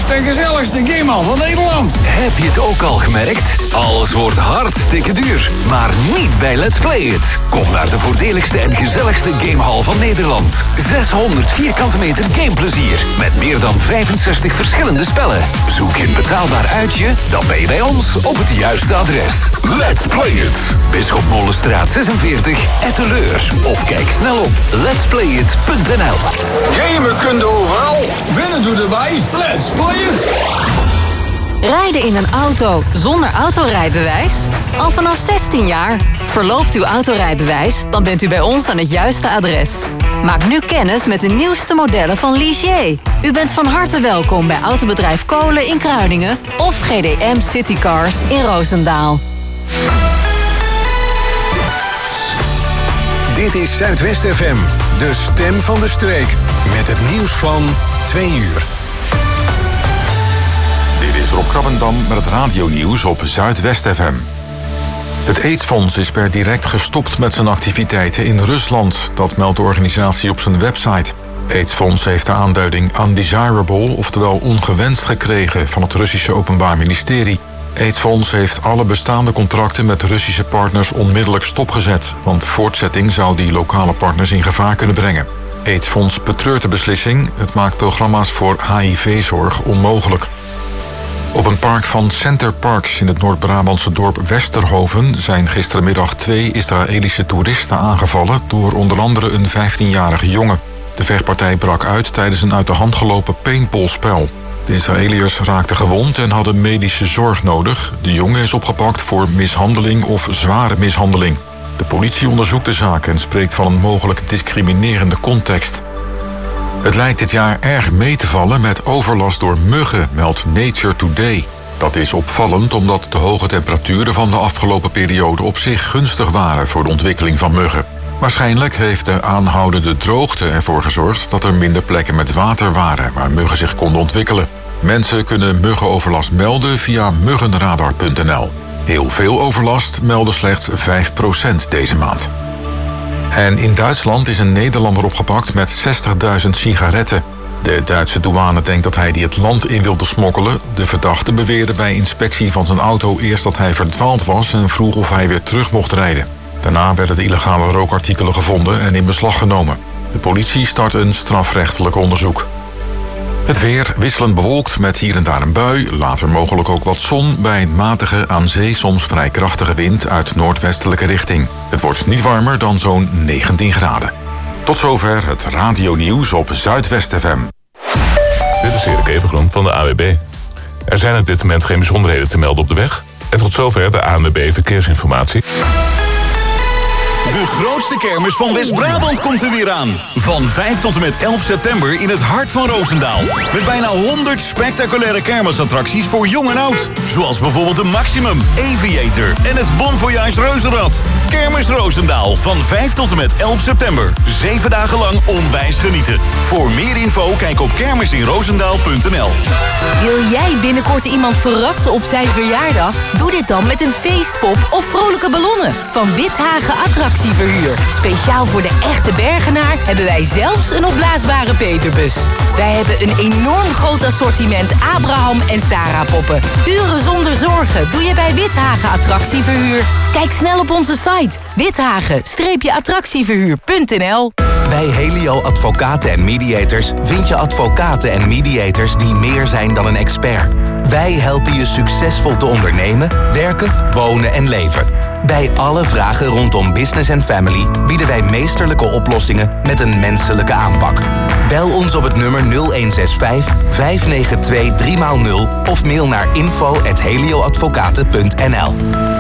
leukste en gezelligste gamehal van Nederland. Heb je het ook al gemerkt? Alles wordt hartstikke duur. Maar niet bij Let's Play It. Kom naar de voordeligste en gezelligste gamehal van Nederland. 600 vierkante meter gameplezier. Met meer dan 65 verschillende spellen. Zoek je een betaalbaar uitje? Dan ben je bij ons op het juiste adres. Let's Play It. Bisschopmolenstraat 46, Etteleur. Of kijk snel op letsplayit.nl. Gamen kun je overal. Winnen doe erbij. Let's Play It. Rijden in een auto zonder autorijbewijs? Al vanaf 16 jaar. Verloopt uw autorijbewijs? Dan bent u bij ons aan het juiste adres. Maak nu kennis met de nieuwste modellen van Ligier. U bent van harte welkom bij Autobedrijf Kolen in Kruiningen of GDM Citycars in Roosendaal. Dit is Zuidwest FM, de stem van de streek. Met het nieuws van 2 uur. Dit is Rob Krabbendam met het radionieuws op Zuidwest FM. Het AIDS-fonds is per direct gestopt met zijn activiteiten in Rusland. Dat meldt de organisatie op zijn website. AIDS-fonds heeft de aanduiding undesirable, oftewel ongewenst, gekregen van het Russische Openbaar Ministerie. AIDS-fonds heeft alle bestaande contracten met Russische partners onmiddellijk stopgezet, want voortzetting zou die lokale partners in gevaar kunnen brengen. AIDS-fonds betreurt de beslissing. Het maakt programma's voor HIV-zorg onmogelijk. Op een park van Center Parks in het Noord-Brabantse dorp Westerhoven zijn gistermiddag 2 Israëlische toeristen aangevallen door onder andere een 15-jarige jongen. De vechtpartij brak uit tijdens een uit de hand gelopen paintballspel. De Israëliërs raakten gewond en hadden medische zorg nodig. De jongen is opgepakt voor mishandeling of zware mishandeling. De politie onderzoekt de zaak en spreekt van een mogelijk discriminerende context. Het lijkt dit jaar erg mee te vallen met overlast door muggen, meldt Nature Today. Dat is opvallend omdat de hoge temperaturen van de afgelopen periode op zich gunstig waren voor de ontwikkeling van muggen. Waarschijnlijk heeft de aanhoudende droogte ervoor gezorgd dat er minder plekken met water waren waar muggen zich konden ontwikkelen. Mensen kunnen muggenoverlast melden via muggenradar.nl. Heel veel overlast melden slechts 5% deze maand. En in Duitsland is een Nederlander opgepakt met 60.000 sigaretten. De Duitse douane denkt dat hij die het land in wilde smokkelen. De verdachte beweerde bij inspectie van zijn auto eerst dat hij verdwaald was en vroeg of hij weer terug mocht rijden. Daarna werden de illegale rookartikelen gevonden en in beslag genomen. De politie start een strafrechtelijk onderzoek. Het weer wisselend bewolkt met hier en daar een bui. Later mogelijk ook wat zon bij een matige, aan zee soms vrij krachtige wind uit noordwestelijke richting. Het wordt niet warmer dan zo'n 19 graden. Tot zover het radionieuws op Zuidwest FM. Dit is Erik Evengroen van de AWB. Er zijn op dit moment geen bijzonderheden te melden op de weg. En tot zover de ANWB Verkeersinformatie. De grootste kermis van West-Brabant komt er weer aan. Van 5 tot en met 11 september in het hart van Roosendaal. Met bijna 100 spectaculaire kermisattracties voor jong en oud. Zoals bijvoorbeeld de Maximum, Aviator en het Bon Voyage Reuzenrad. Kermis Roosendaal van 5 tot en met 11 september. 7 dagen lang onwijs genieten. Voor meer info kijk op kermisinroosendaal.nl. Wil jij binnenkort iemand verrassen op zijn verjaardag? Doe dit dan met een feestpop of vrolijke ballonnen van Withagen Attractieverhuur. Speciaal voor de echte Bergenaar hebben wij zelfs een opblaasbare peperbus. Wij hebben een enorm groot assortiment Abraham en Sarah poppen. Uren zonder zorgen doe je bij Withagen Attractieverhuur. Kijk snel op onze site withagen-attractieverhuur.nl. Bij Helio Advocaten en Mediators vind je advocaten en mediators die meer zijn dan een expert. Wij helpen je succesvol te ondernemen, werken, wonen en leven. Bij alle vragen rondom business en family bieden wij meesterlijke oplossingen met een menselijke aanpak. Bel ons op het nummer 0165 592 3x0 of mail naar info@helioadvocaten.nl.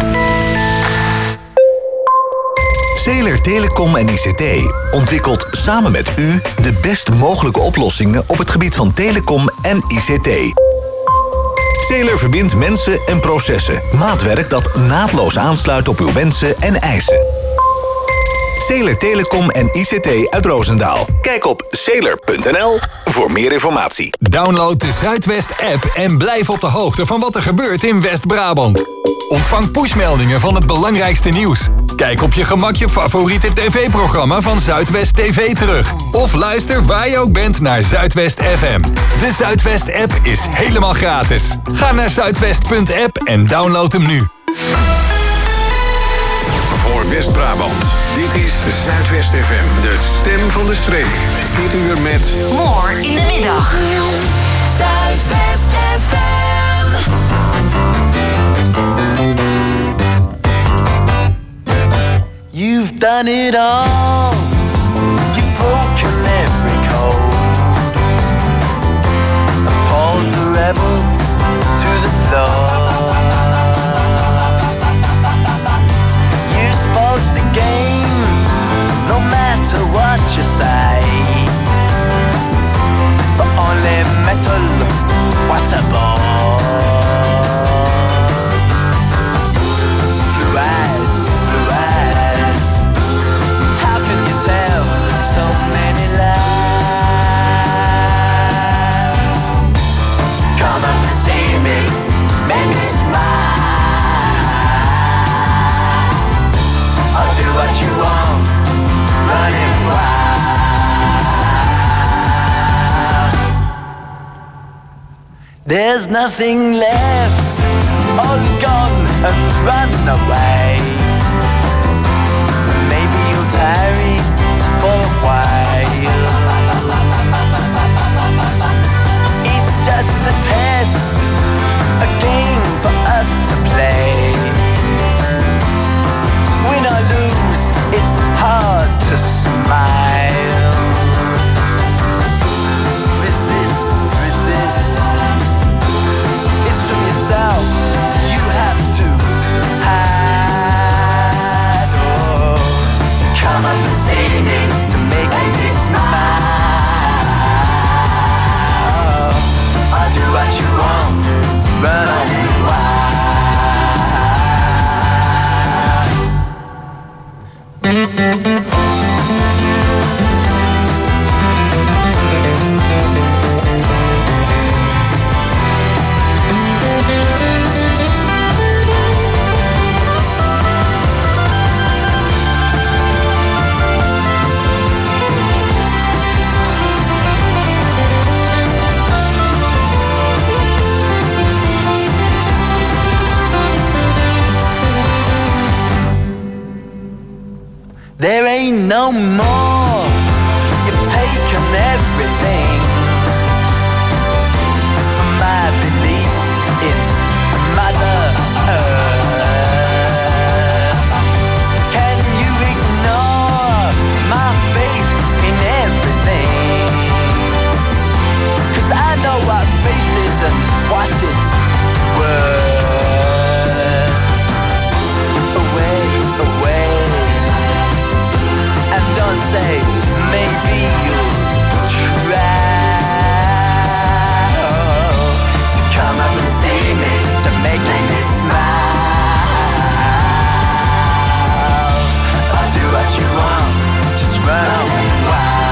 Zeeler Telecom en ICT ontwikkelt samen met u de best mogelijke oplossingen op het gebied van telecom en ICT. Zeeler verbindt mensen en processen. Maatwerk dat naadloos aansluit op uw wensen en eisen. Zeeler Telecom en ICT uit Roosendaal. Kijk op zeeler.nl voor meer informatie. Download de Zuidwest-app en blijf op de hoogte van wat er gebeurt in West-Brabant. Ontvang pushmeldingen van het belangrijkste nieuws. Kijk op je gemak je favoriete tv-programma van Zuidwest TV terug. Of luister waar je ook bent naar Zuidwest FM. De Zuidwest-app is helemaal gratis. Ga naar zuidwest.app en download hem nu. Voor West-Brabant, dit is Zuidwest FM, de stem van de streek. Dit uur met... More in de middag. Zuidwest FM. You've done it all. You've broken every code. Appalled the rebel to the floor. You spoke the game, no matter what you say. But only metal, what a bore. Blue eyes, blue eyes. How can you tell so many lies? Come up to see me, make me smile. I'll do what you want, running wild. There's nothing left, all gone and run away. Maybe you'll tarry for a while. It's just a test, a game for us to play. Win or lose, it's hard to smile. Resist, resist. It's from yourself you have to hide. Oh, come up and see me to make me smile. I'll do what you want, running wild. There ain't no more. You've taken everything from my belief in Mother Earth. Can you ignore my faith in everything? 'Cause I know what faith is and what it's worth. Away, away. And don't say, maybe you'll try to come up and see me, to make me smile. I'll do what you want, just run away wild.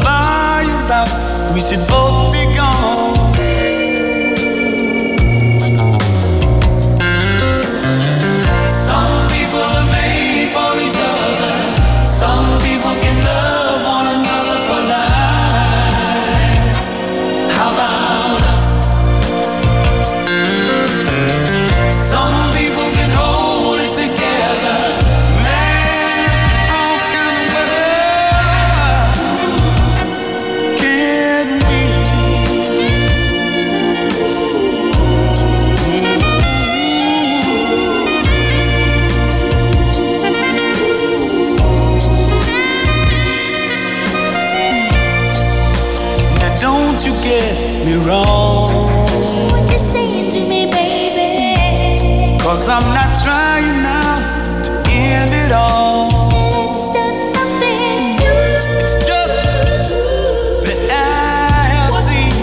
We should both be gone. get me wrong. What you saying to me, baby? 'Cause I'm not trying now to end it all. Let's start something new. It's just that I have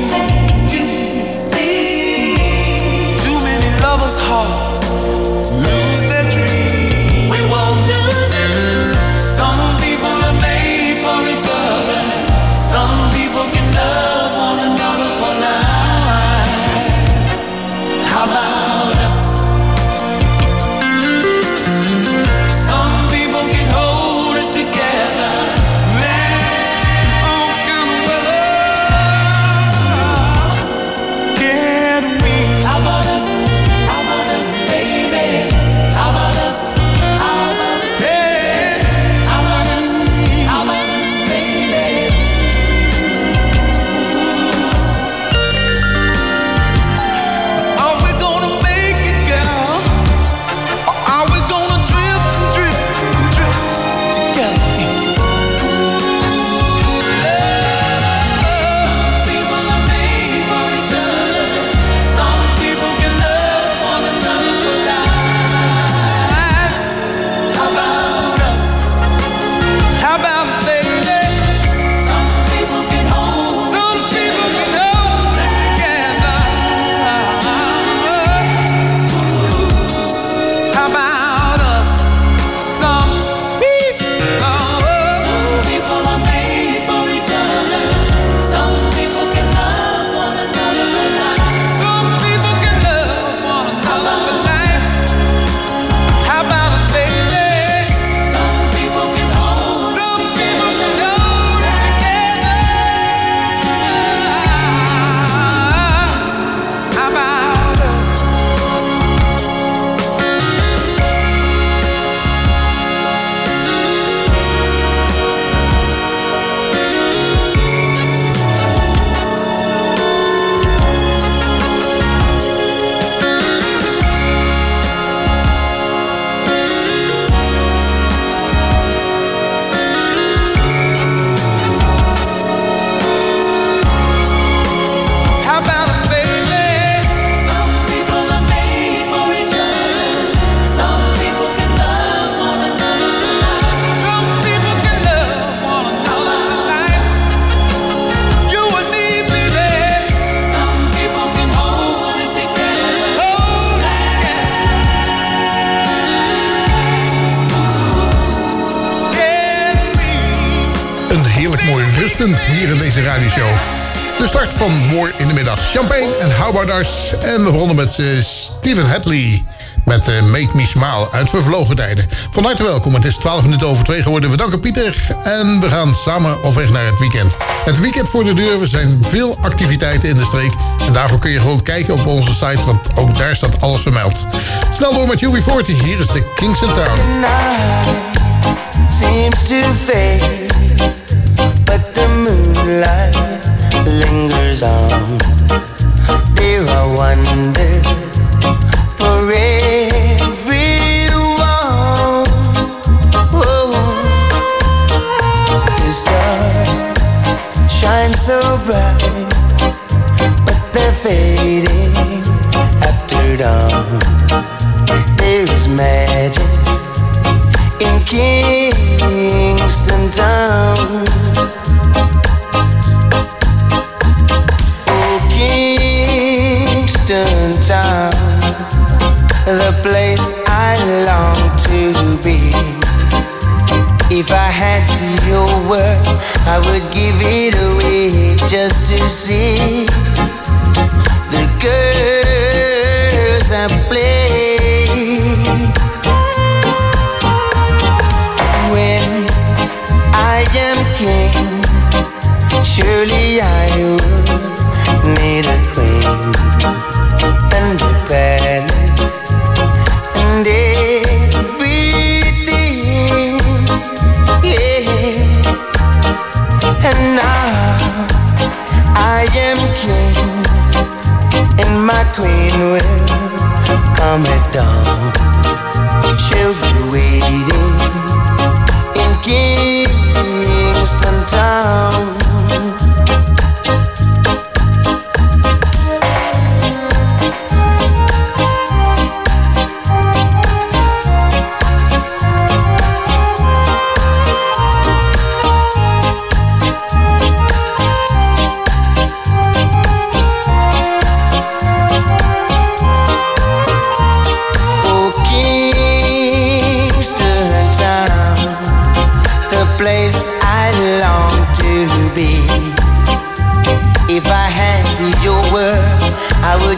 seen too many lovers' hearts lose their dreams. We won't lose it. Some people are made for each other. Some people can love one another for life. How about us? Some people can hold it together. All kind of weather. Can we? How about us? How about us, baby? How about us? How about us, baby? How about us? How about us, baby? Are we gonna make it, girl? Or are we gonna drift and drift and drift together? Some people are made for each other. Some people can love one another for life. How about us? How about us, baby? Some people can hold. Some people can hold it together. How about us? Some people are made for each other. Some people can love one another for life. Some people can love one another for life. How about us, baby? Some people can hold. Some people can hold it together. How about us? How about us, baby? Some people are made for each other. Some people can love one another for life. Some people can love one another for life. You and me, baby. Some people can hold it together. Hold it together. Een heerlijk mooi rustpunt hier in deze radioshow. De start van Moor in de middag. Champagne en How About Us. En we begonnen met Stephen Hadley met Make Me Smile uit vervlogen tijden. Van harte welkom, het is 2:12 geworden. We danken Pieter en we gaan samen op weg naar het weekend. Het weekend voor de deur, we zijn veel activiteiten in de streek. En daarvoor kun je gewoon kijken op onze site, want ook daar staat alles vermeld. Snel door met UB40, hier is de Kingston Town. Seems to fade, but the moonlight lingers on. There are wonders for everyone. Oh, the stars shine so bright, but they're fading after dawn. There is magic in Kingston Town. Oh, Kingston Town, the place I long to be. If I had your word, I would give it away just to see the girls I play. When I am king, surely I would need a queen and a palace and everything, yeah. And now I am king, and my queen will come at dawn. She'll be waiting in Kingston Town.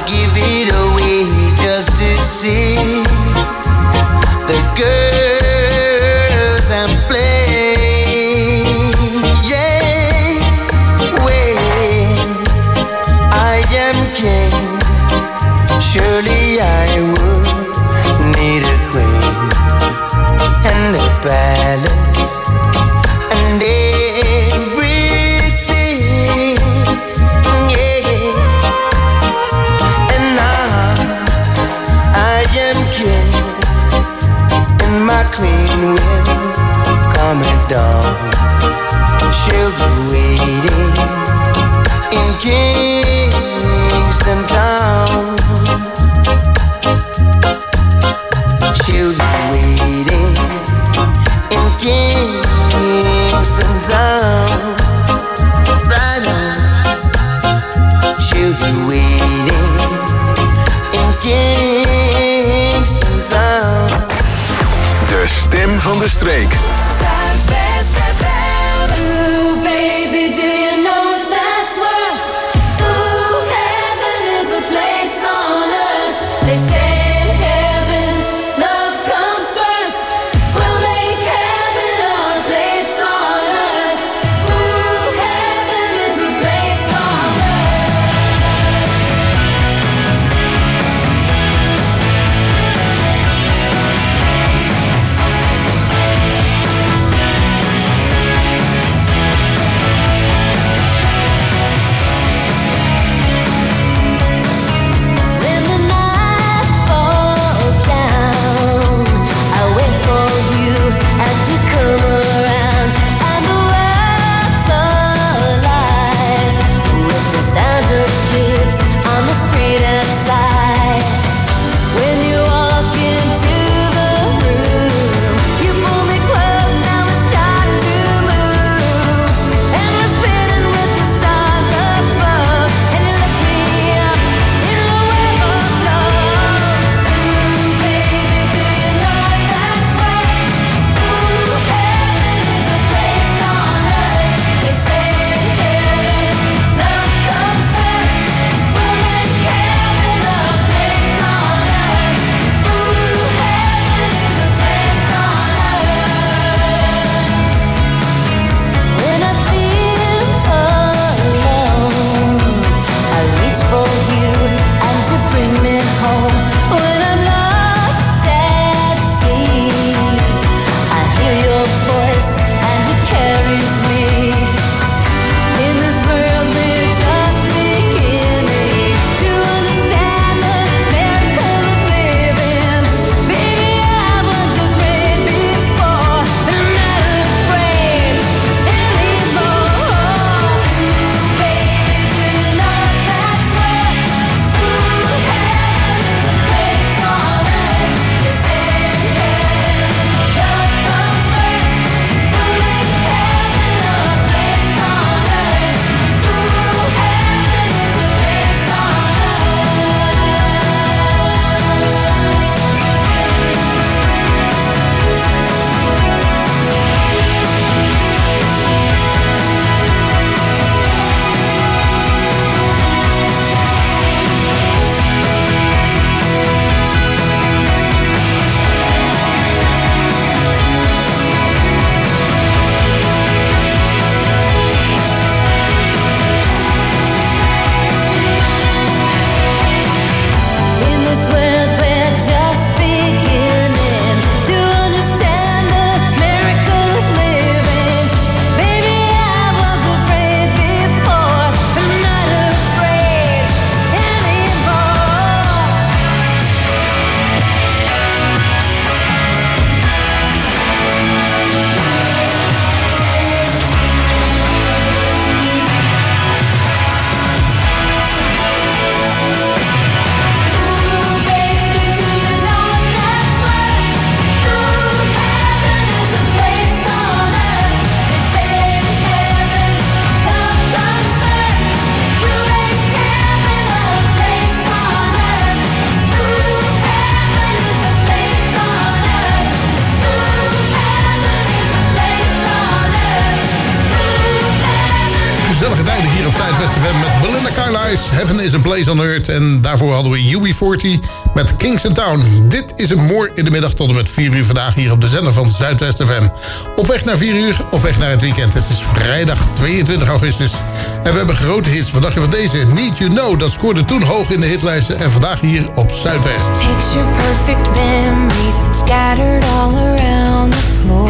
would give it away just to see the girls and play. Yeah, when I am king, surely I would need a queen and a palace and everything. Yeah, and now I am king, and my queen will come at dawn. She'll be waiting in Kingston Town. She'll be waiting in Kingston Town. Right on. She'll be waiting in Kingston Town. De stem van de streek. Ooh, baby, do you know that's where? Ooh, heaven is a place on earth. They say in heaven, love comes first. We'll make heaven our place on earth. Ooh, heaven is a place on earth. gezellige tijden hier op Zuidwest FM met Belinda Carlisle. Heaven is a Place on Earth. En daarvoor hadden we UB40 met Kingston Town. Dit is een Moor in de middag tot en met 4 uur vandaag hier op de zender van Zuidwest FM. Op weg naar 4 uur, op weg naar het weekend. Het is vrijdag 22 augustus. En we hebben grote hits. Wat dacht je van deze? Need You Know, dat scoorde toen hoog in de hitlijsten. En vandaag hier op Zuidwest. Picture perfect memories scattered all around the floor.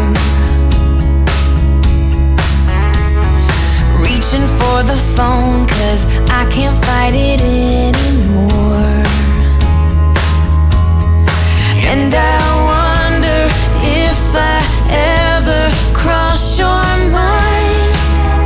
Reaching for the phone 'cause I can't fight it anymore. And I wonder if I ever cross your mind.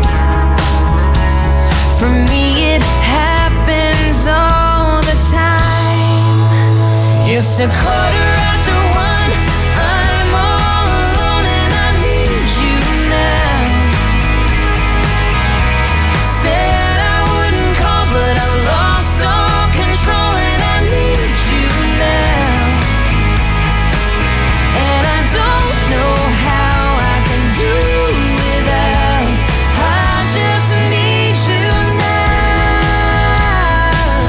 For me it happens all the time. It's a quarter after one, I'm all alone and I need you now. Said I wouldn't call but I've lost all control and I need you now. And I don't know how I can do without. I just need you now.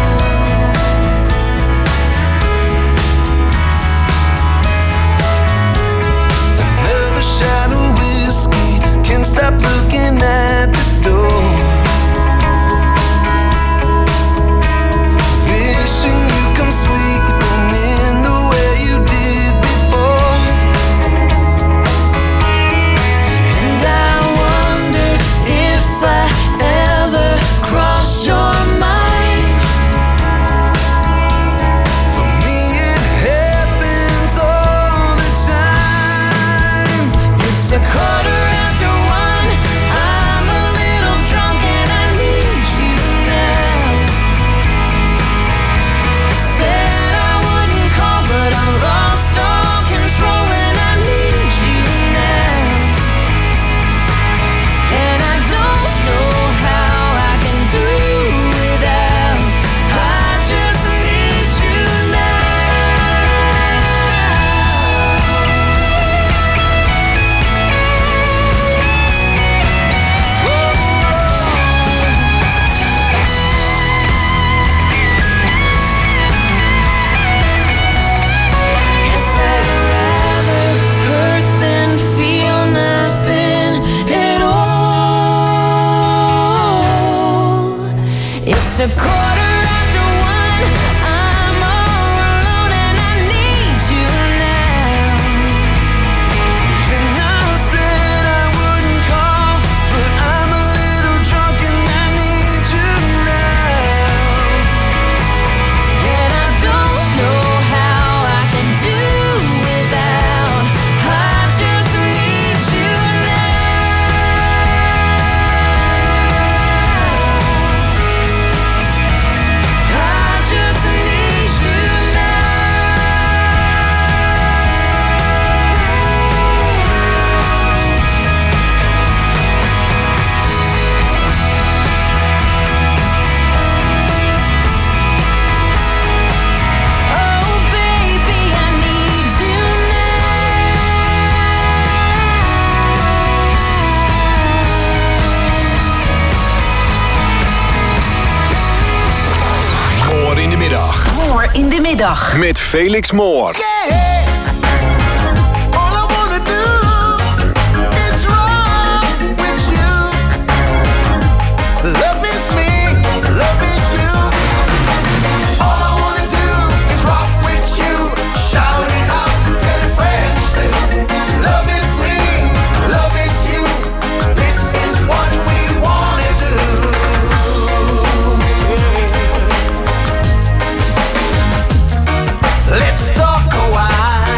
Another shot of whiskey, can't stop looking at the door. Wishing you come sweeping in the way you did before. And I wonder if I ever cross your mind. For me it happens all the time. It's a quarter after one, I'm a little drunk and I need you now. Said I wouldn't call but I lost all control and I need you now. And I don't know how I can do without. I just need you Guess I'd rather hurt than feel nothing at all. It's a quarter after one, I'm all alone and I need you now. And I said I wouldn't call, but I'm a little drunk and I need you now. And I don't know how I can do without. I just need you now. I just need you now. Oh baby, I need you Moor in de middag. Moor in de middag. Met Felix Moor. All I wanna do is rock with you. Love is me, love is you. All I wanna do is rock with you. Shout it out, tell your friends too. Love is me, love is you. This is what we wanna do. Let's talk a while.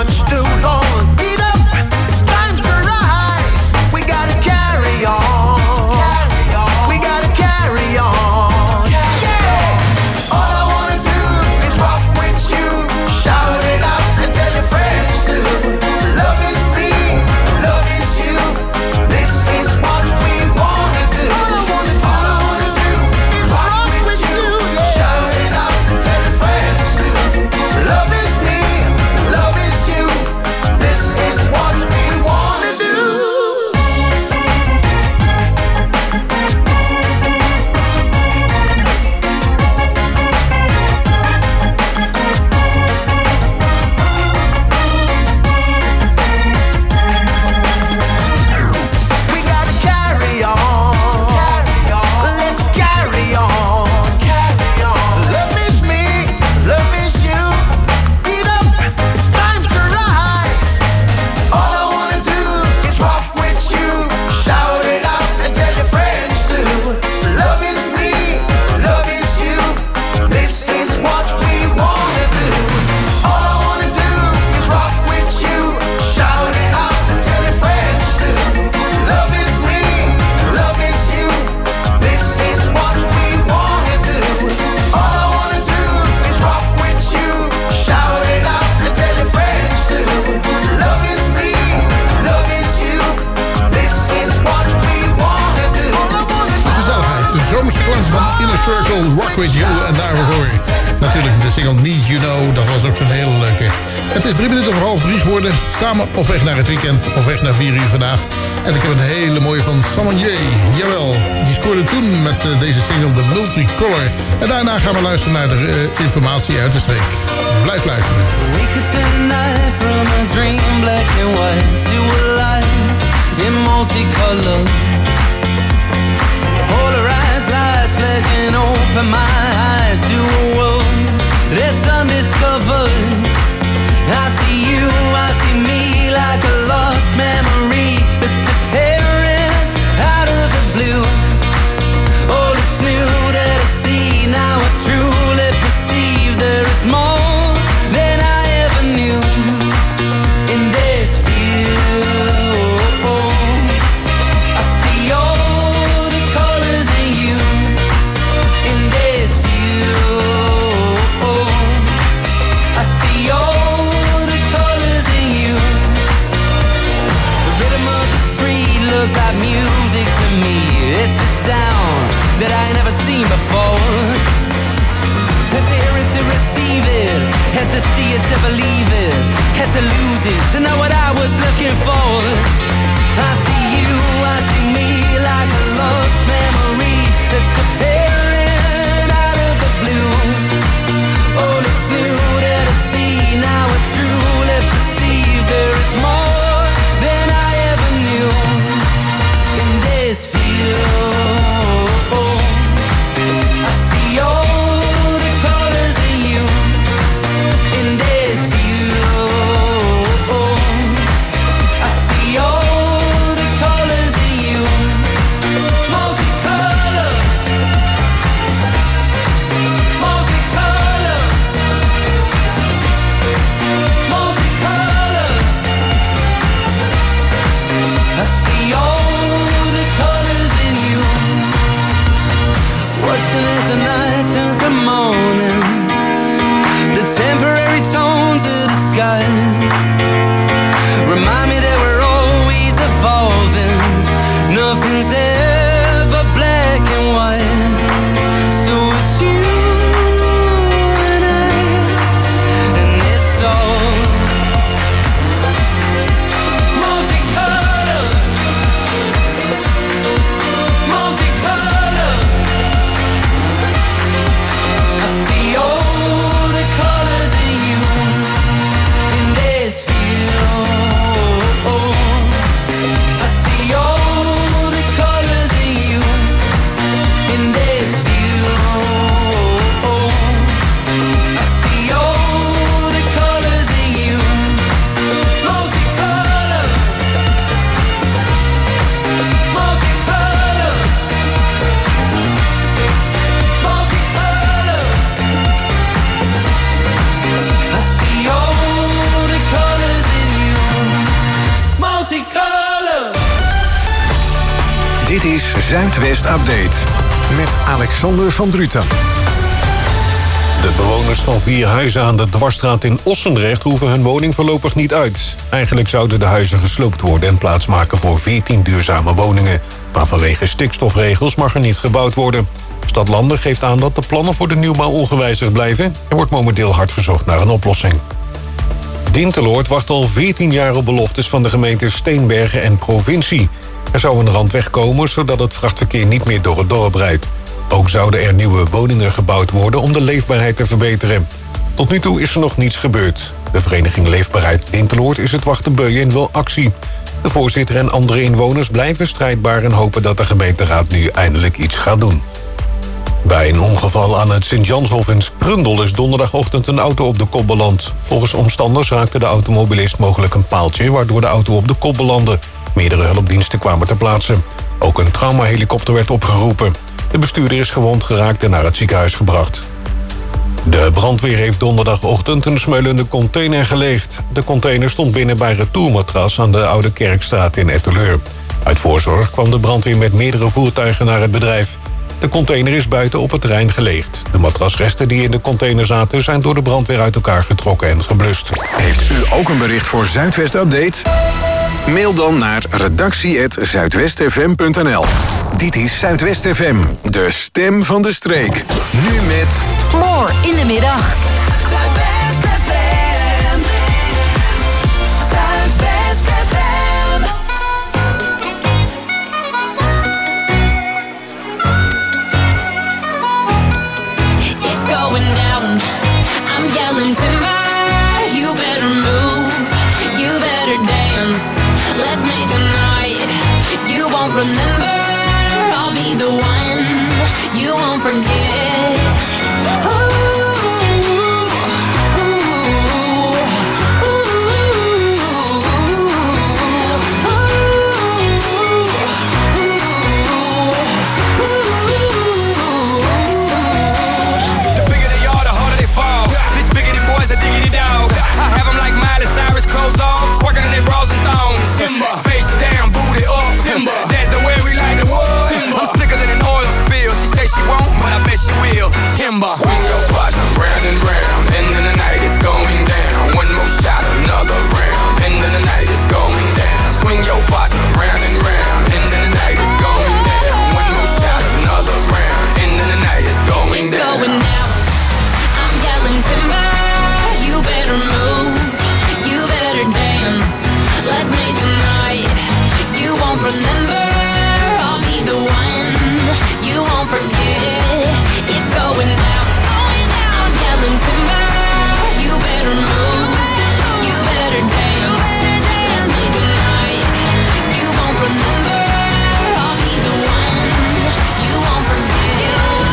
much too long. Get up, it's time to rise. We gotta carry on. We gotta carry on. Yeah. All I wanna do is rock with you. Shout it out and tell your friends too. Love is me, love is you. This is what we wanna do. All I wanna do is rock with you. Shout it out and tell your friends too. Love is me, love is you. This is what we wanna do. We gotta carry on. Let's carry on. Love is me, love is you. Get up, it's time to rise. All I wanna do is rock with you. Shout it out and tell your friends too. Love is me, love is you. This is what we wanna do. All I wanna do is rock with you. Shout it out and tell your friends too. Love is me, love is you. This is what we wanna do. All I wanna do is rock with you. Shout it out and tell your friends too. Love is me, love is you. This is what we wanna do. All I wanna do. Gezelligheid, de zomerse klank van Inner Circle, Rock With You. En daarvoor hoor je natuurlijk de single Need You Know. Dat was ook zo'n hele leuke. Het is 3:03 geworden. Samen op weg naar het weekend. Op weg naar 4 uur vandaag. En ik heb een hele mooie van Samanje. Jawel, die scoorde toen met deze single The Multicolor. En daarna gaan we luisteren naar de informatie uit de streek. Blijf luisteren. Wake up tonight from a dream, black and white, to a life in multicolor. Polarized lights flashing open my eyes to a world that's undiscovered. I see you, I see me like a lost memory that's appearing out of the blue. All is new that I see, now I truly perceive there is more than I ever knew in this view. I see all the colors in you in this view. I see all the colors in you. The rhythm of the street looks like music to me. It's a sound that I ain't never seen before. Had to hear it to receive it, had to see it to believe it, had to lose it to know what I was looking for. I see you, I see me like a lost memory that's appearing out of the blue. All is new that I see, now I truly perceive there is more than I ever knew in this view. I see all the colors in you in this view. I see all the colors in you. Multicolor, multicolor, multicolor. I see all the colors in you. Watching as the night turns to morning, the temporary tones of the sky remind me that we're always evolving. Nothing's ever black and white. So it's you and I, and it's all multicolor, multicolor. I see all the colors in you in Zuidwest Update. Met Alexander van Druten. De bewoners van 4 huizen aan de Dwarsstraat in Ossendrecht hoeven hun woning voorlopig niet uit. Eigenlijk zouden de huizen gesloopt worden en plaatsmaken voor 14 duurzame woningen. Maar vanwege stikstofregels mag er niet gebouwd worden. Stadlanden geeft aan dat de plannen voor de nieuwbouw ongewijzigd blijven. Er wordt momenteel hard gezocht naar een oplossing. Dinteloord wacht al 14 jaar op beloftes van de gemeentes Steenbergen en provincie. Er zou een randweg komen zodat het vrachtverkeer niet meer door het dorp rijdt. Ook zouden er nieuwe woningen gebouwd worden om de leefbaarheid te verbeteren. Tot nu toe is er nog niets gebeurd. De vereniging Leefbaarheid Dinteloord is het wachten beu en wil actie. De voorzitter en andere inwoners blijven strijdbaar en hopen dat de gemeenteraad nu eindelijk iets gaat doen. Bij een ongeval aan het Sint-Janshof in Sprundel is donderdagochtend een auto op de kop beland. Volgens omstanders raakte de automobilist mogelijk een paaltje, waardoor de auto op de kop belandde. Meerdere hulpdiensten kwamen ter plaatse. Ook een traumahelikopter werd opgeroepen. De bestuurder is gewond geraakt en naar het ziekenhuis gebracht. De brandweer heeft donderdagochtend een smeulende container geleegd. De container stond binnen bij Retourmatras aan de Oude Kerkstraat in Etteleur. Uit voorzorg kwam de brandweer met meerdere voertuigen naar het bedrijf. De container is buiten op het terrein geleegd. De matrasresten die in de container zaten zijn door de brandweer uit elkaar getrokken en geblust. Heeft u ook een bericht voor Zuidwest Update? Mail dan naar redactie@zuidwestfm.nl. Dit is Zuidwest FM, de stem van de streek. Nu met... More in de middag. Remember, I'll be the one you won't forget. The bigger they are, the harder they fall. These biggity boys are diggity dog. I have them like Miley Cyrus, clothes off, twerking in their bras and thongs. Face down, booty up. That's the way we like the wood. I'm slicker than an oil spill. She say she won't, but I bet she will. Timber. Swing your partner round and round, and then the night is going down. One more shot, another round, and then the night is going down. Swing your partner round and round, and then the night is going down. One more shot, another round, and then the night is going down. It's going down. I'm yelling timber. You better move. You better dance. Let's make a night you won't remember. I'll be the one you won't forget. It's going down. I'm yelling timber. You better move. You better dance. Let's make a night you won't remember. I'll be the one you won't forget.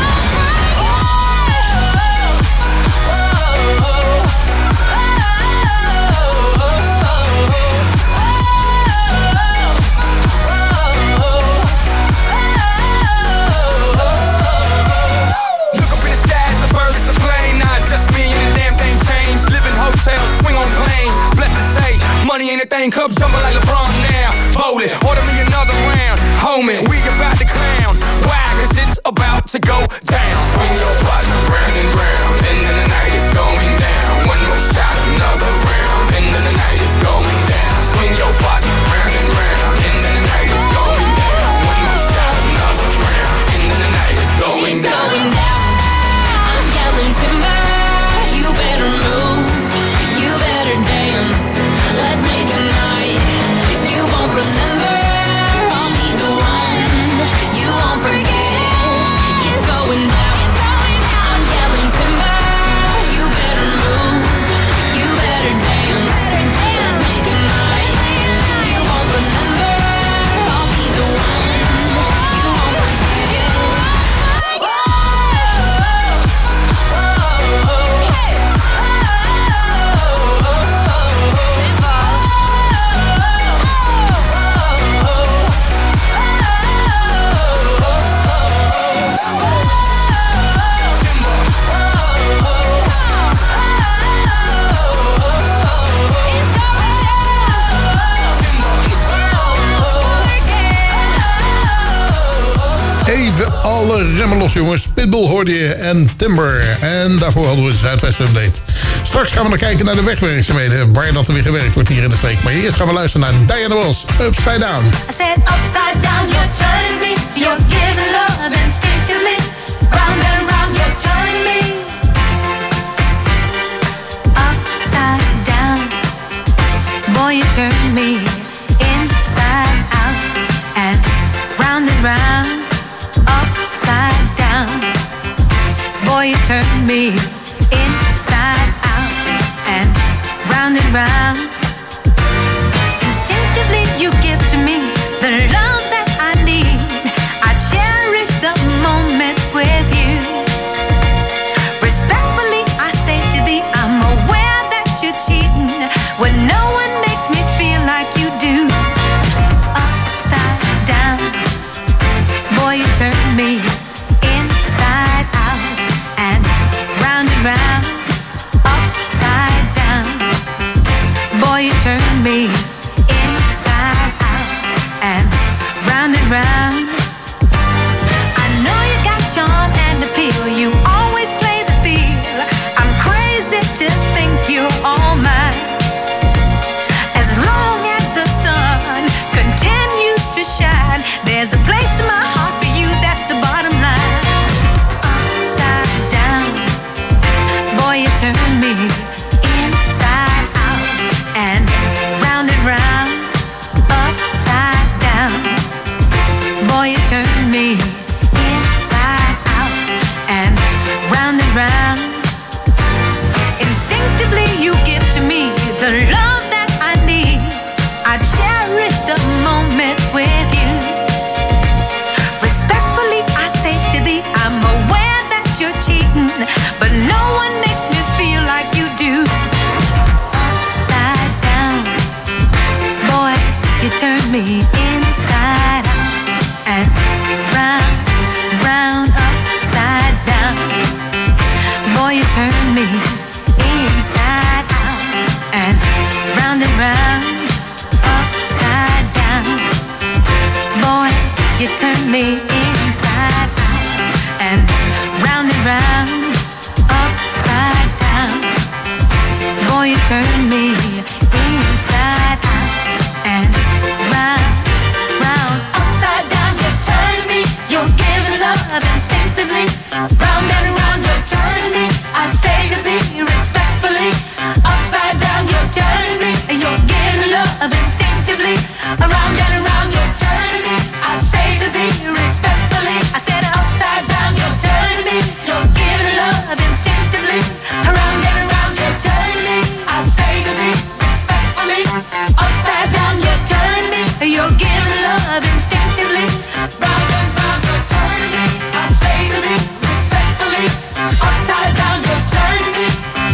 Hotels, swing on planes, blessed to say, money ain't a thing, cups jumping like LeBron now, bowling, order me another round, homie, we about to clown, why, cause it's about to go down. Swing your partner round and round, and then the night is going down, one more shot, another round, and then the night is going down. Swing your partner round and round, and then the night is going down, one more shot, another round, and then the night is going down. It's going down, I'm yelling timber, you better move. You better dance. Let's make a night you won't remember. I'll be the one you won't forget. It's going down. alle remmen los, jongens. Pitbull hoorde je en Timber. En daarvoor hadden we een Zuidwest Update. Straks gaan we nog kijken naar de wegwerkzaamheden, waar dat er weer gewerkt wordt hier in de streek. Maar eerst gaan we luisteren naar Diana Ross, Upside Down. I said upside down, you're turning me. You're giving love instinctively. Round and round, you're turning me. Upside down, boy, you turn me inside out and round, upside down. Boy, you turn me inside out and round. Instinctively, you give to me the love that I need. I cherish the moments with you. Respectfully, I say to thee, I'm aware that you're cheating when no one makes me feel like you do. Upside down, boy, you turn me inside out and round. Upside down, boy, you turn me inside out and round. I know you got charm and appeal. You always play the field. I'm crazy to think you're all mine. As long as the sun continues to shine, there's a place in my heart for you. That's the bottom line. Upside down, boy, you turn me inside out and round. Upside down, boy, you turn me inside out and round. Instinctively, you give to me the love that I need. I cherish the moments with you. Respectfully, I say to thee, I'm aware that you're cheating, but no one makes me feel like you do. Upside down, boy, you turn me inside out and round, upside down. Boy, you turn me inside out and round, upside down. Boy, you turn me inside out and round, upside down. Boy, you turn me inside out and round, upside down. You turn me, you're giving love instinctively. Round and round, you're turning me. I say to thee respectfully, upside down, you're turning me. You're giving love instinctively. Around and around, you're turning me. I say to thee respectfully, I said upside down, you're turning me. You're giving love instinctively. Around and around, you're turning me. I say to thee respectfully, upside down, you're turning me. You're giving love instinctively. Round and round, you're turning me. I say to thee respectfully, upside down, you're turning me.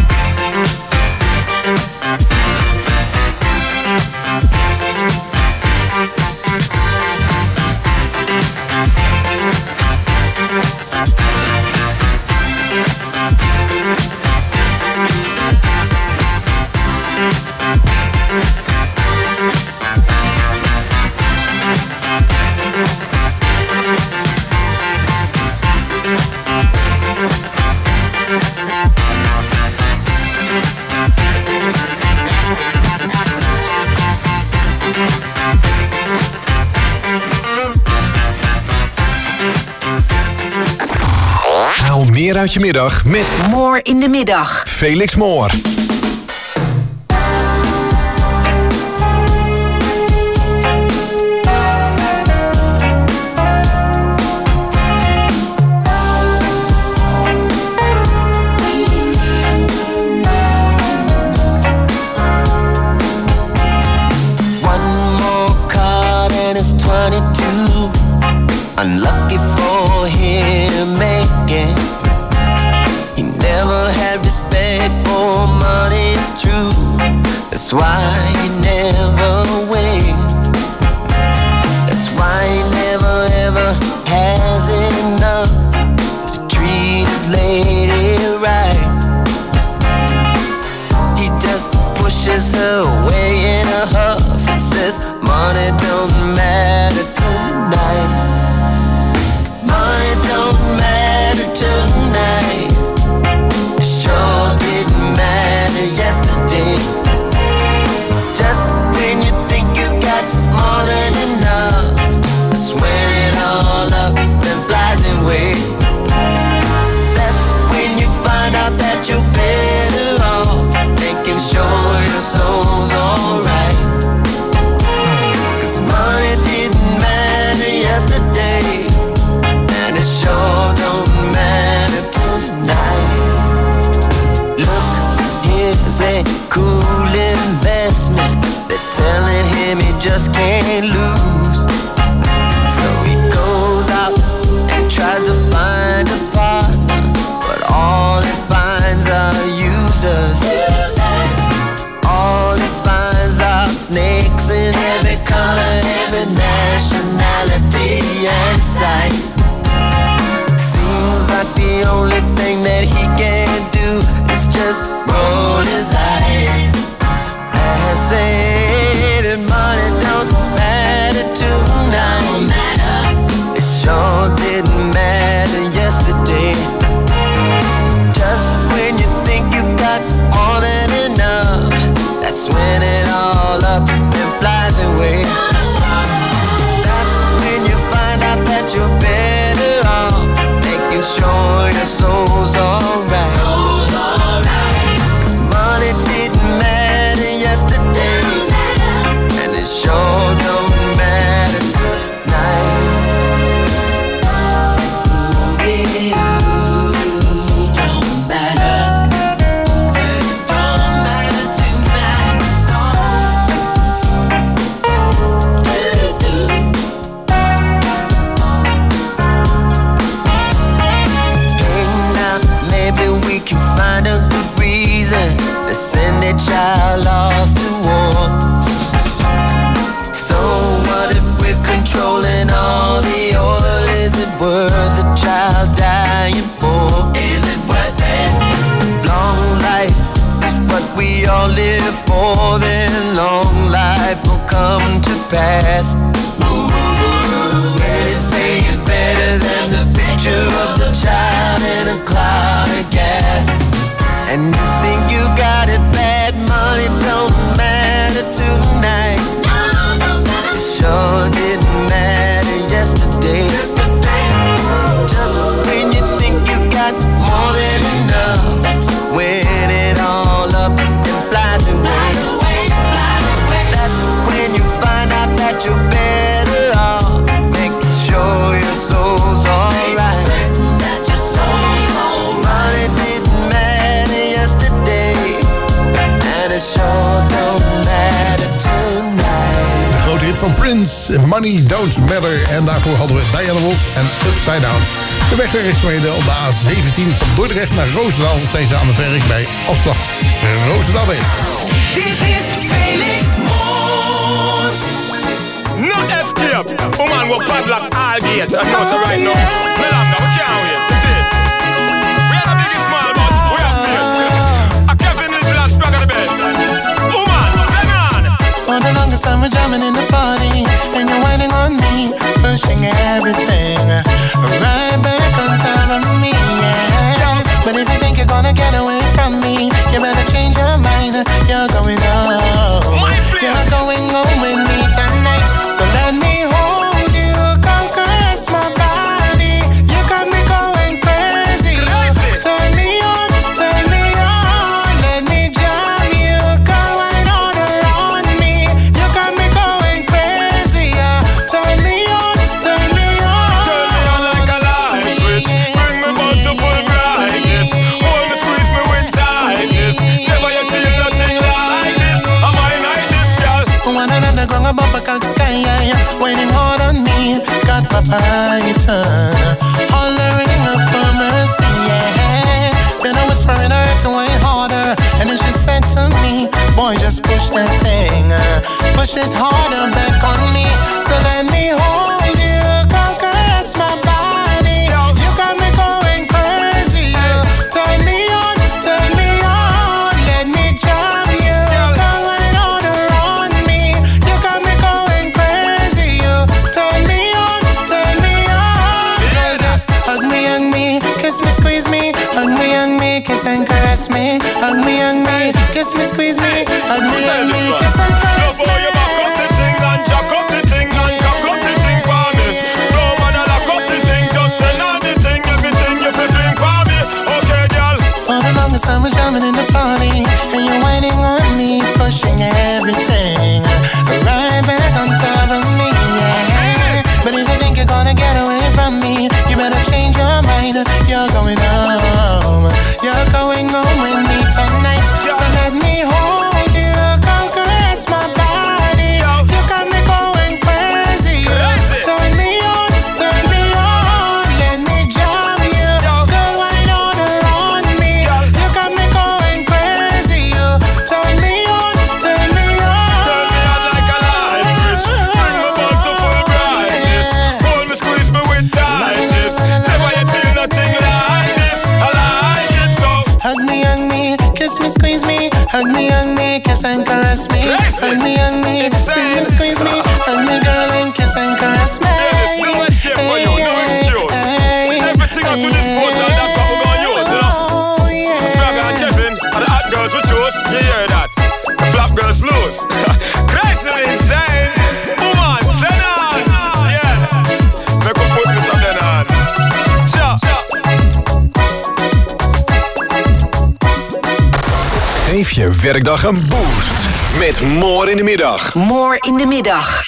Haal meer uit je middag met More in de middag. Felix Moore. Unlucky for him, making. He never had respect for money, it's true. That's why he never wins. That's why he never ever has enough to treat his lady right. He just pushes her away in a huff and says, money don't matter tonight. Money can't lose. So he goes out and tries to find a partner, but all he finds are users. All he finds are snakes in every color, every nationality and size. Seems like the only thing that he can do is just roll his eyes and say that money don't matter tonight. It sure didn't matter yesterday. Just when you think you got more than enough, that's when it all up and flies away. That's when you find out that you're better off making sure your soul's alright. 'Cause money didn't matter yesterday, and it sure don't matter tonight. Don't matter. Find a good reason to send a child off to war. So what if we're controlling all the oil? Is it worth the child dying for? Is it worth it? Long life is what we all live for, then long life will come to pass. Anything is better than the picture of the child in a cloud of gas. And you think you got it bad, money don't matter tonight. It sure didn't matter yesterday. Just when you think you got more than enough, that's when it all up and flies away. That's when you find out that you're better off making sure your soul's alright. Money didn't matter yesterday, and it sure don't matter tonight. De grote hit van Prince, Money Don't Matter. En daarvoor hadden we Diana Ross en Upside Down. De wegwerkzaamheden op de A17 van Dordrecht naar Roosendaal zijn ze aan het werk bij afslag Roosendaal West. Dit is Felix Moon. No escape. Woman will padlock all gate. I know so right now. Melanda, we can't wait. That's it. We are the biggest small, but we are faith. A Kevin Little and Sprague of the best. Woman, sing on. For the longest time we're jamming in the party, and you're waiting on me, pushing everything right back on top of me, yeah. But if you think you're gonna get away from me, you better change your mind. You're going home. You're going home with me tonight. So let me hold you, conquer my body. You got me going crazy. Turn me on, let me jam you, come right on around me. You got me going crazy. Turn me on, turn me on like a light switch. Bring me back to full brightness. Hold me, squeeze me with tightness. Never yet feel nothing like this. Am I like this, girl? one another ground above a cock sky, waiting hard on me. Got my python hollering up for mercy, yeah. Then I whisper in her to wait harder, and then she said to me, boy, just push that thing, push it harder back on me. So let me hold you, conquer my body. You got me going crazy. Turn me on, let me jam you, come right on around me. You got me going crazy. Turn me on, girl, just hug me, kiss me, squeeze me, hug me, kiss and caress me, hug me, kiss me, squeeze me, hug me, kiss and caress me. You back up the thing and jack up the thing and cock up the thing for me. Don't wanna lock up the thing, just send on the thing, everything you feel fling for me. Okay, girl. For the longest time we're jamming in the party, and you're waiting on me, pushing everything right back on top of me, yeah. But if you think you're gonna get away from me, you better change your mind. You're going home with me tonight. So let me hold you, conquer my body. You got me going kiss and caress me. And me, squeeze me. And me, girl, and kiss and caress me. Yes, no escape for you, no excuse. Everything up to this point, and that's what we're gonna use, you know. Spragga and Kevin are the hot girls we choose. You hear that? The flap girls lose. Crazy and insane. Woman, send on. Yeah. Make us put this on then on. Sure. Geef je werkdag een boost met More in de Middag. More in de middag.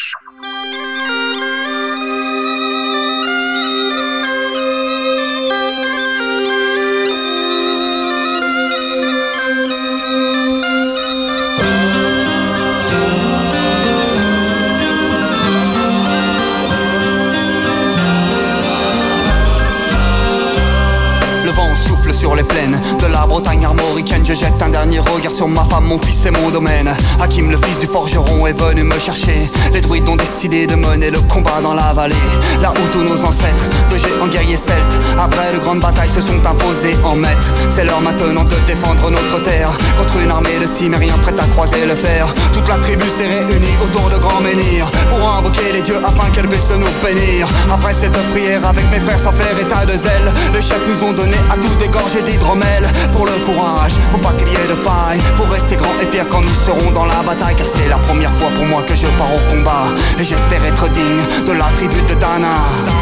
Sur les plaines de la Bretagne armoricaine, je jette un dernier regard sur ma femme, mon fils et mon domaine. Hakim, le fils du forgeron, est venu me chercher. Les druides ont décidé de mener le combat dans la vallée, là où tous nos ancêtres, de géants guerriers celtes, après de grandes batailles se sont imposés en maîtres. C'est l'heure maintenant de défendre notre terre contre une armée de cimériens prête à croiser le fer. Toute la tribu s'est réunie autour de grands menhirs pour invoquer les dieux afin qu'elle puisse nous bénir. Après cette prière avec mes frères sans faire état de zèle, les chefs nous ont donné à tous des gorgées d'hydromel. Pour le courage, pour pas qu'il y ait de faille, pour rester grand et fier quand nous serons dans la bataille. Car c'est la première fois pour moi que je pars au combat, et j'espère être digne de la tribu de Dana.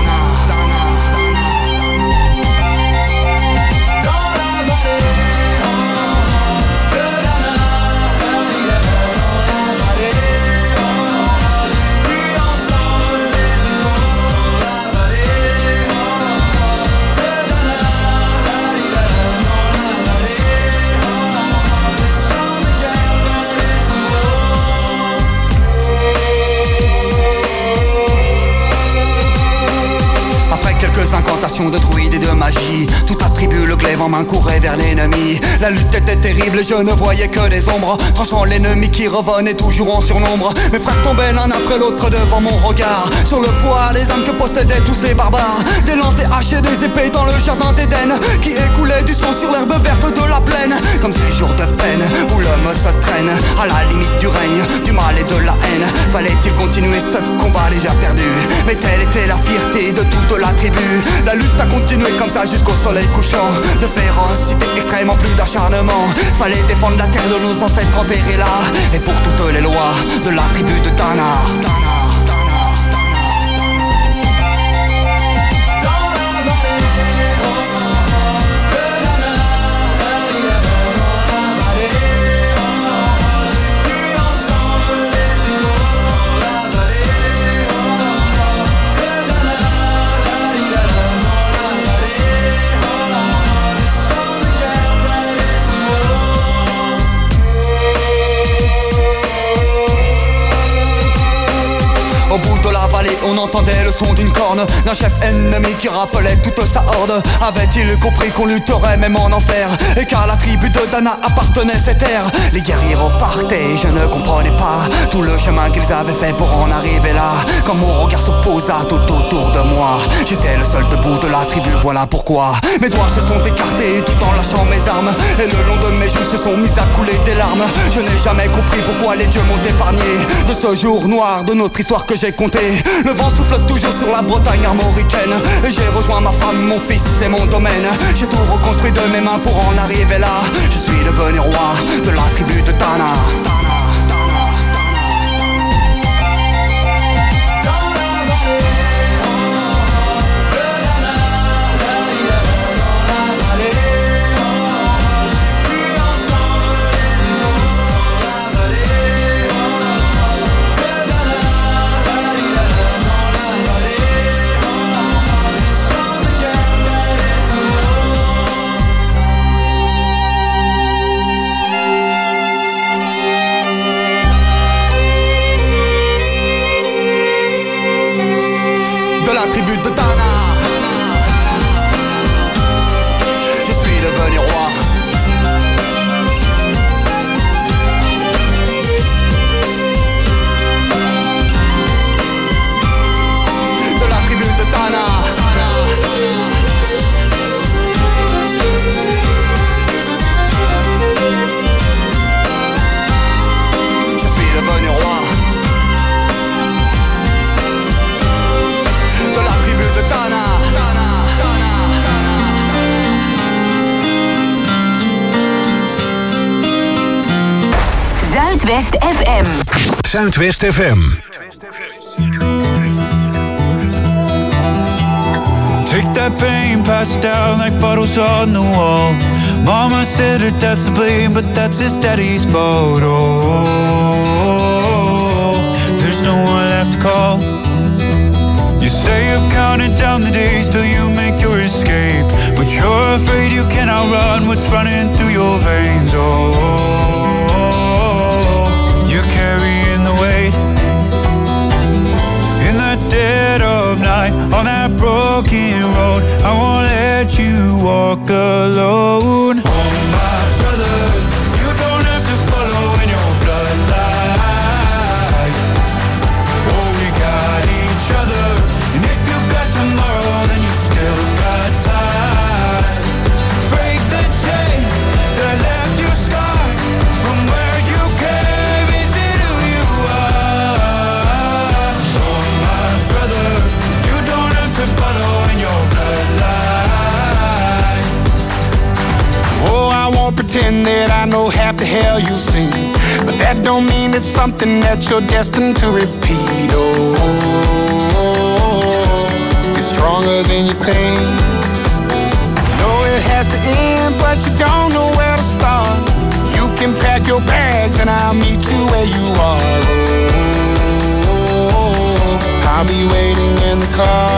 Incantations de druides et de magie, toute la tribu le glaive en main courait vers l'ennemi. La lutte était terrible, je ne voyais que des ombres, tranchant l'ennemi qui revenait toujours en surnombre. Mes frères tombaient l'un après l'autre devant mon regard, sur le poids des âmes que possédaient tous ces barbares. Des lances, des haches et des épées dans le jardin d'Éden, qui écoulait du sang sur l'herbe verte de la plaine. Comme ces jours de peine où l'homme se traîne à la limite du règne, du mal et de la haine. Fallait-il continuer ce combat déjà perdu? Mais telle était la fierté de toute la tribu. La lutte a continué comme ça jusqu'au soleil couchant. De férocité extrême en plus d'acharnement. Fallait défendre la terre de nos ancêtres enterrés là. Et pour toutes les lois de la tribu de Dana. Au bout de la vallée, on entendait le son d'une corne d'un chef ennemi qui rappelait toute sa horde. Avait-il compris qu'on lutterait même en enfer, et qu'à la tribu de Dana appartenait cette terre? Les guerriers repartaient, je ne comprenais pas tout le chemin qu'ils avaient fait pour en arriver là. Quand mon regard se posa tout autour de moi, j'étais le seul debout de la tribu, voilà pourquoi mes doigts se sont écartés tout en lâchant mes armes, et le long de mes joues se sont mis à couler des larmes. Je n'ai jamais compris pourquoi les dieux m'ont épargné de ce jour noir de notre histoire que j'ai compté. Le vent souffle toujours sur la Bretagne armoricaine, et j'ai rejoint ma femme, mon fils et mon domaine. J'ai tout reconstruit de mes mains pour en arriver là. Je suis devenu roi de la tribu de Dana. La tribu de Dana. Je suis devenu roi. De la tribu de Dana. Zuidwest FM. Zuidwest FM. Take that pain, pass it down like bottles on the wall. Mama said her dad's to blame, but that's his daddy's fault. Oh, there's no one left to call. You say you're counting down the days till you make your escape, but you're afraid you cannot run what's running through your veins. Oh, you're carrying the weight in the dead of night on that broken road. I won't let you walk alone. Oh, my brother, you don't have to follow in your bloodline. Oh, we got each other, and if you got tomorrow, then you still got time. Break the chain that left you scarred from where you came into who you are. Oh, my brother, you don't have to follow in your bloodline. Oh, I won't pretend that I know half the hell you've seen, but that don't mean it's something that you're destined to repeat. Oh, you're stronger than you think. Know it has to end, but you don't know where to start. You can pack your bags and I'll meet you where you are. Oh, I'll be waiting in the car.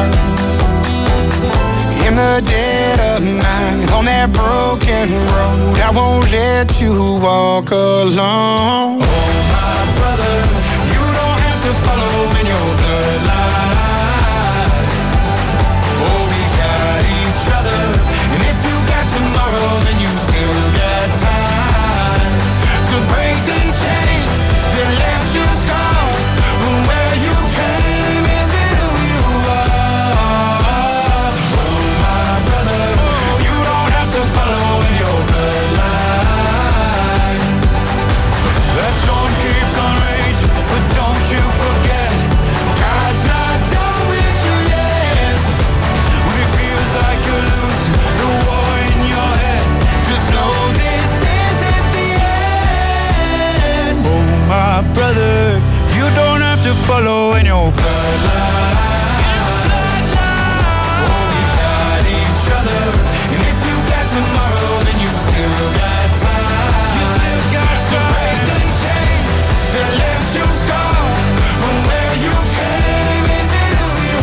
In the dead of night, on that broken road, I won't let you walk alone. Oh, my brother, you don't have to follow in your bloodline. Oh, we got each other, and if you got tomorrow, then you still got time to break these chains that left you scarred from where you came into who you are. Oh, my brother, you don't have to follow in your bloodline. That storm keeps on raging, but don't you forget, God's not done with you yet. When it feels like you're losing the war in your head, just know this isn't the end. Oh, my brother, you don't have to follow in your bloodline. Oh, we got each other, and if you got tomorrow, then you still got time. You still got to break the chains that left you scarred from where you came into who you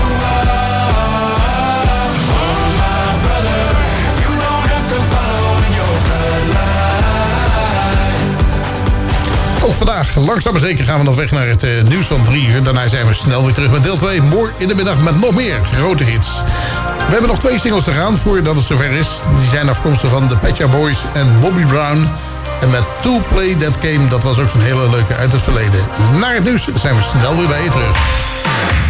are. Oh, my brother, you don't have to follow in your bloodline. Ook vandaag, langzaam maar zeker, gaan we nog weg naar het nieuws van 3 uur. Daarna zijn we snel weer terug met deel 2. Morgen in de middag met nog meer grote hits. We hebben nog 2 singles te gaan voordat het zover is. Die zijn afkomstig van de Pet Shop Boys en Bobby Brown. En met To Play That Game, dat was ook zo'n hele leuke uit het verleden. Na het nieuws zijn we snel weer bij je terug.